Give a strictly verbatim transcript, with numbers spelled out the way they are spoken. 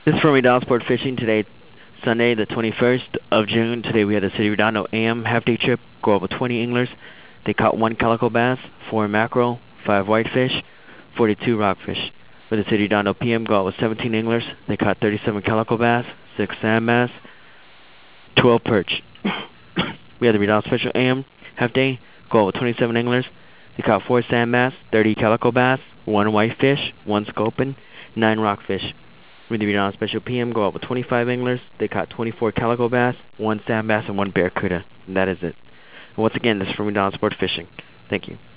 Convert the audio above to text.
This is from Redondo Sport Fishing today, Sunday the twenty-first of June. Today we had a City Redondo A M half-day trip, go out with twenty anglers. They caught one calico bass, four mackerel, five whitefish, forty-two rockfish. With the City Redondo P M, go out with seventeen anglers. They caught thirty-seven calico bass, six sand bass, twelve perch. We had the Redondo Special A M half-day, go out with twenty-seven anglers. They caught four sand bass, thirty calico bass, one whitefish, one sculpin, nine rockfish. With the Redondo Special P M, go out with twenty-five anglers. They caught twenty-four calico bass, one sand bass, and one barracuda. And that is it. And once again, this is from Redondo Sport Fishing. Thank you.